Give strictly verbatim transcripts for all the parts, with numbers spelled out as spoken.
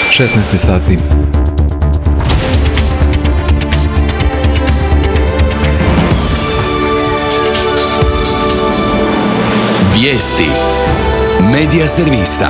šesnaest sati. Vijesti Medija servisa.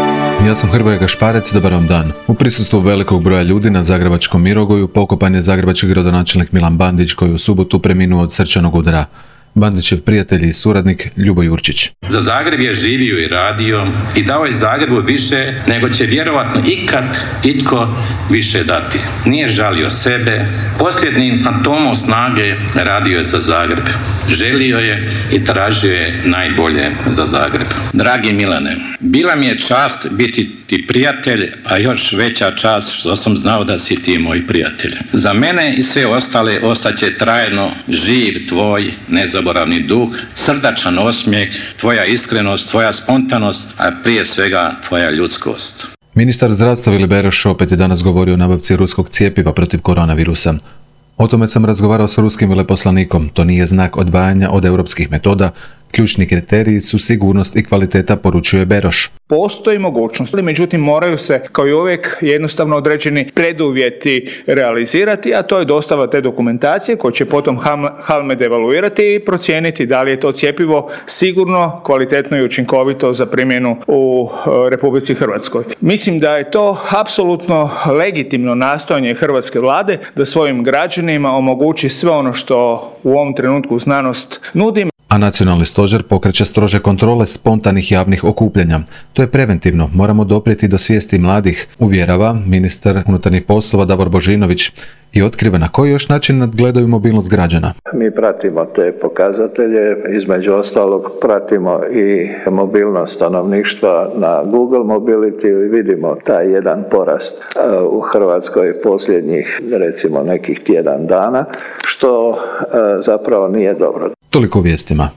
Ja sam Hrvoje Gašparec, dobar vam dan. U prisustvu velikog broja ljudi na zagrebačkom Mirogoju pokopan je zagrebački gradonačelnik Milan Bandić, koji u subotu preminuo od srčanog udara. Bandićev prijatelj i suradnik Ljubo Jurčić. Za Zagreb je živio i radio i dao je Zagrebu više nego će vjerovatno ikad itko više dati. Nije žalio sebe, posljednjim atomom snage radio je za Zagreb. Želio je i tražio je najbolje za Zagreb. Dragi Milane, bila mi je čast biti ti prijatelj, a još veća čast što sam znao da si ti moj prijatelj. Za mene i sve ostale ostaće trajno živ tvoj nezaboravni duh, srdačan osmijeh, tvoja iskrenost, tvoja spontanost, a prije svega tvoja ljudskost. Ministar zdravstva Vili Beroš opet je danas govorio o nabavci ruskog cjepiva protiv koronavirusa. O tome sam razgovarao s ruskim veleposlanikom. To nije znak odvajanja od europskih metoda. Ključni kriteriji su sigurnost i kvaliteta, poručuje Beroš. Postoji mogućnost, međutim moraju se kao i uvijek jednostavno određeni preduvjeti realizirati, a to je dostava te dokumentacije koju će potom Halmed evaluirati i procijeniti da li je to cjepivo sigurno, kvalitetno i učinkovito za primjenu u Republici Hrvatskoj. Mislim da je to apsolutno legitimno nastojanje hrvatske vlade da svojim građanima omogući sve ono što u ovom trenutku znanost nudi. A nacionalni stožer pokreće strože kontrole spontanih javnih okupljanja. To je preventivno, moramo doprijeti do svijesti mladih, uvjerava ministar unutarnjih poslova Davor Božinović i otkriva na koji još način nadgledaju mobilnost građana. Mi pratimo te pokazatelje, između ostalog pratimo i mobilnost stanovništva na Google Mobility i vidimo taj jedan porast u Hrvatskoj posljednjih recimo nekih tjedan dana, što zapravo nije dobro. Toliko u vijestima.